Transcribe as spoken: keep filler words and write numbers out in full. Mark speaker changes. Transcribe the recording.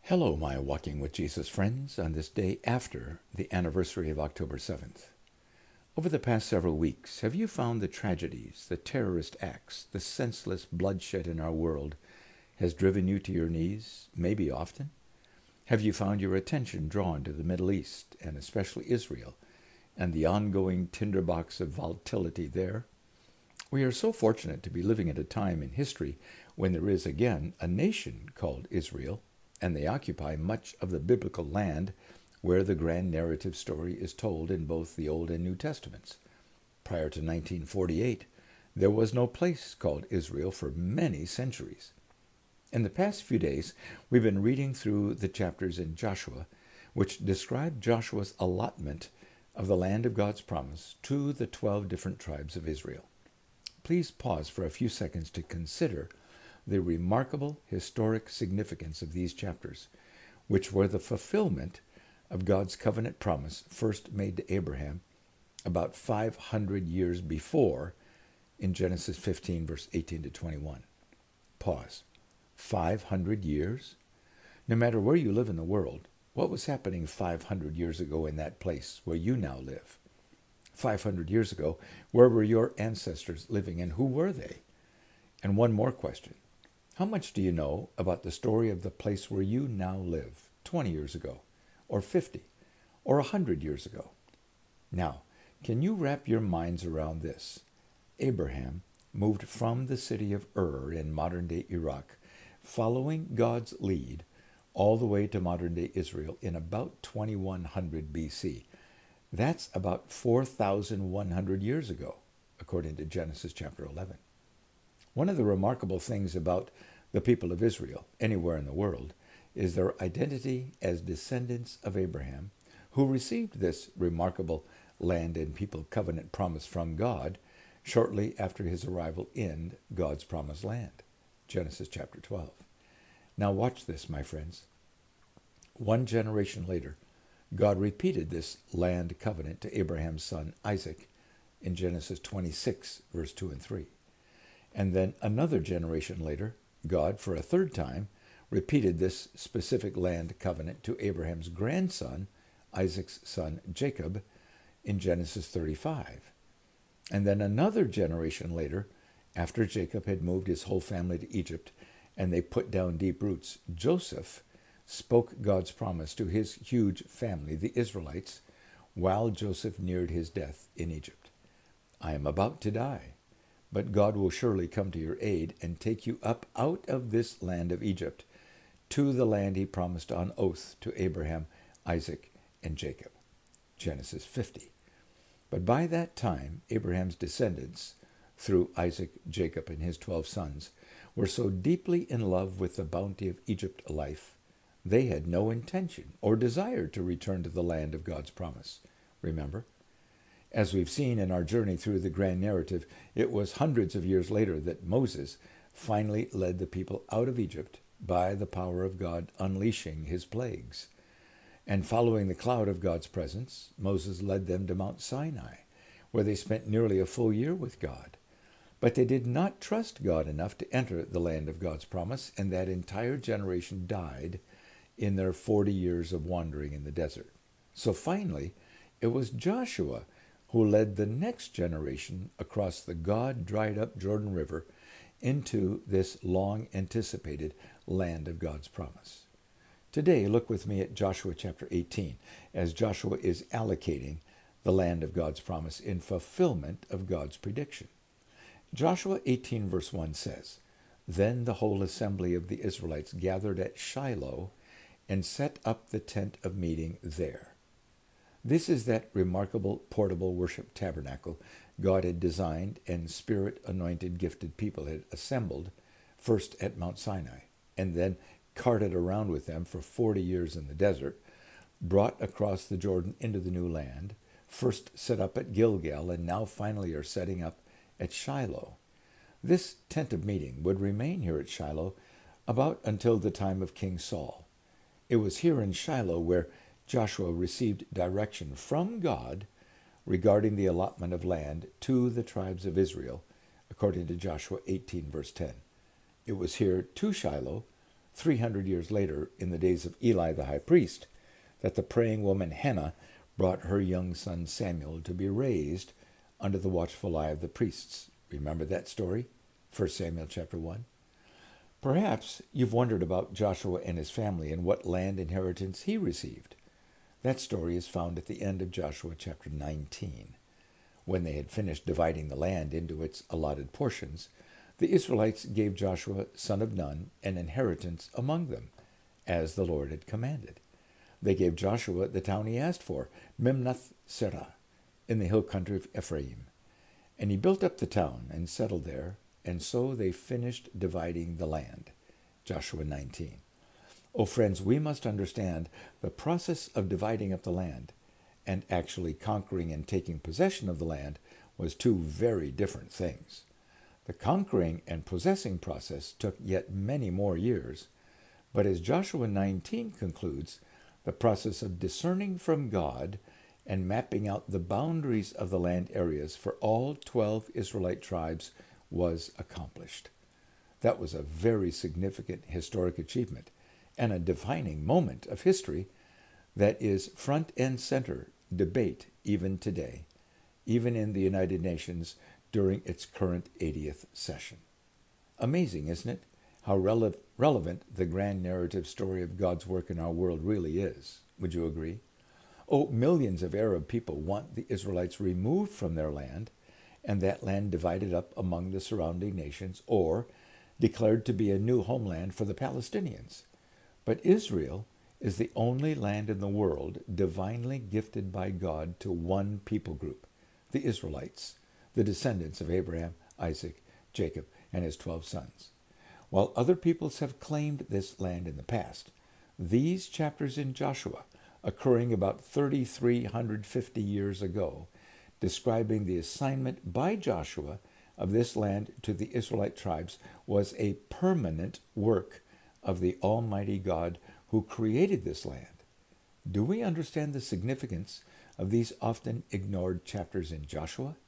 Speaker 1: Hello, my Walking with Jesus friends, on this day after the anniversary of October seventh. Over the past several weeks, have you found the tragedies, the terrorist acts, the senseless bloodshed in our world has driven you to your knees, maybe often? Have you found your attention drawn to the Middle East, and especially Israel, and the ongoing tinderbox of volatility there? We are so fortunate to be living at a time in history when there is again a nation called Israel, and they occupy much of the biblical land where the grand narrative story is told in both the Old and New Testaments. Prior to nineteen forty-eight, there was no place called Israel for many centuries. In the past few days, we've been reading through the chapters in Joshua, which describe Joshua's allotment of the land of God's promise to the twelve different tribes of Israel. Please pause for a few seconds to consider the remarkable historic significance of these chapters, which were the fulfillment of God's covenant promise first made to Abraham about five hundred years before in Genesis fifteen, verse eighteen to twenty-one. Pause. five hundred years? No matter where you live in the world, what was happening five hundred years ago in that place where you now live? five hundred years ago, where were your ancestors living and who were they? And one more question. How much do you know about the story of the place where you now live twenty years ago, or fifty, or one hundred years ago? Now, can you wrap your minds around this? Abraham moved from the city of Ur in modern-day Iraq, following God's lead, all the way to modern-day Israel in about twenty-one hundred B C. That's about four thousand one hundred years ago, according to Genesis chapter eleven. One of the remarkable things about the people of Israel, anywhere in the world, is their identity as descendants of Abraham, who received this remarkable land and people covenant promise from God shortly after his arrival in God's promised land. Genesis chapter twelve. Now watch this, my friends. One generation later, God repeated this land covenant to Abraham's son Isaac in Genesis twenty-six, verse two and three. And then another generation later, God, for a third time, repeated this specific land covenant to Abraham's grandson, Isaac's son Jacob, in Genesis thirty-five. And then another generation later, after Jacob had moved his whole family to Egypt and they put down deep roots, Joseph spoke God's promise to his huge family, the Israelites, while Joseph neared his death in Egypt. I am about to die, but God will surely come to your aid and take you up out of this land of Egypt to the land he promised on oath to Abraham, Isaac, and Jacob. Genesis fifty. But by that time, Abraham's descendants, through Isaac, Jacob, and his twelve sons, were so deeply in love with the bounty of Egypt life, they had no intention or desire to return to the land of God's promise. Remember? As we've seen in our journey through the grand narrative, it was hundreds of years later that Moses finally led the people out of Egypt by the power of God unleashing his plagues. And following the cloud of God's presence, Moses led them to Mount Sinai, where they spent nearly a full year with God. But they did not trust God enough to enter the land of God's promise, and that entire generation died in their forty years of wandering in the desert. So finally, it was Joshua who led the next generation across the God-dried-up Jordan River into this long-anticipated land of God's promise. Today, look with me at Joshua chapter eighteen, as Joshua is allocating the land of God's promise in fulfillment of God's prediction. Joshua eighteen, verse one says, "Then the whole assembly of the Israelites gathered at Shiloh and set up the tent of meeting there." This is that remarkable portable worship tabernacle God had designed and Spirit-anointed gifted people had assembled first at Mount Sinai and then carted around with them for forty years in the desert, brought across the Jordan into the new land, first set up at Gilgal and now finally are setting up at Shiloh. This tent of meeting would remain here at Shiloh about until the time of King Saul. It was here in Shiloh where Joshua received direction from God regarding the allotment of land to the tribes of Israel, according to Joshua eighteen, verse ten. It was here to Shiloh three hundred years later, in the days of Eli the high priest, that the praying woman Hannah brought her young son Samuel to be raised under the watchful eye of the priests. Remember that story? First Samuel chapter one. Perhaps you've wondered about Joshua and his family and what land inheritance he received. That story is found at the end of Joshua chapter nineteen. When they had finished dividing the land into its allotted portions, the Israelites gave Joshua, son of Nun, an inheritance among them, as the Lord had commanded. They gave Joshua the town he asked for, Timnath Serah, in the hill country of Ephraim. And he built up the town and settled there, and so they finished dividing the land. Joshua nineteen. Oh, friends, we must understand the process of dividing up the land and actually conquering and taking possession of the land was two very different things. The conquering and possessing process took yet many more years, but as Joshua nineteen concludes, the process of discerning from God and mapping out the boundaries of the land areas for all twelve Israelite tribes was accomplished. That was a very significant historic achievement and a defining moment of history that is front and center debate even today, even in the United Nations during its current eightieth session. Amazing, isn't it, how rele- relevant the grand narrative story of God's work in our world really is? Would you agree? Oh, millions of Arab people want the Israelites removed from their land and that land divided up among the surrounding nations or declared to be a new homeland for the Palestinians. But Israel is the only land in the world divinely gifted by God to one people group, the Israelites, the descendants of Abraham, Isaac, Jacob, and his twelve sons. While other peoples have claimed this land in the past, these chapters in Joshua, occurring about three thousand three hundred fifty years ago, describing the assignment by Joshua of this land to the Israelite tribes, was a permanent work of the Almighty God who created this land. Do we understand the significance of these often ignored chapters in Joshua?